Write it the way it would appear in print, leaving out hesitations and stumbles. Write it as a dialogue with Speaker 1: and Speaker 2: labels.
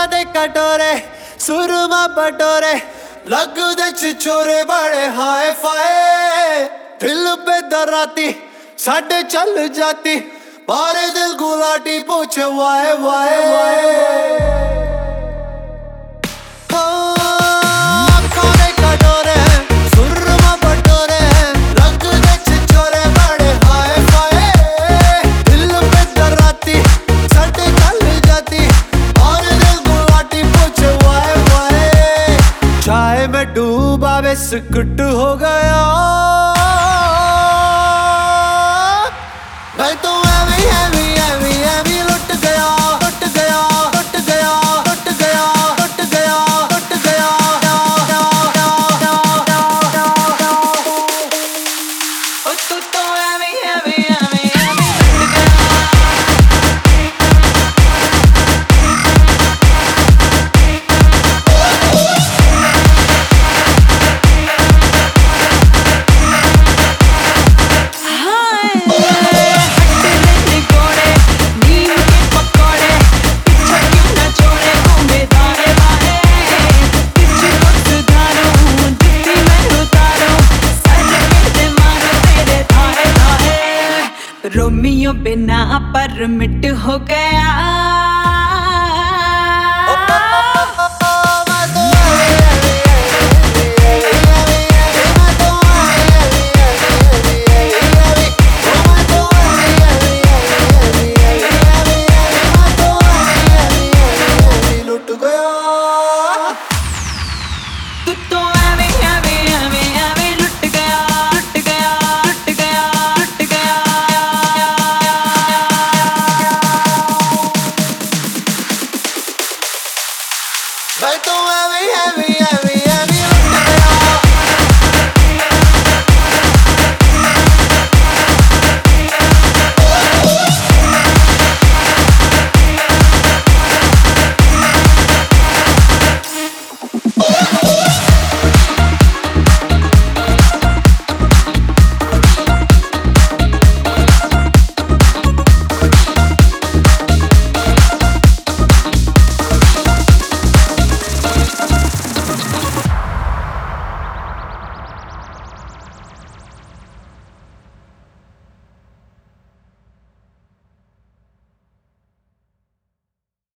Speaker 1: दे कटोरे सुरमा बटोरे लगदे छिछोरे बड़े हाय फाय दिल पे दराती साडे चल जाती मारे दिल गुलाटी पूछे वाय वाय वाय मैं डूबा बिस्कुट हो गया मैं तो एवी एवी एवी एवी लुट गया लुट गया लुट गया लुट गया लुट गया लुट गया तू तो एवी एवी एवी एवी लुट गया
Speaker 2: रोमियो बिना परमिट हो गया।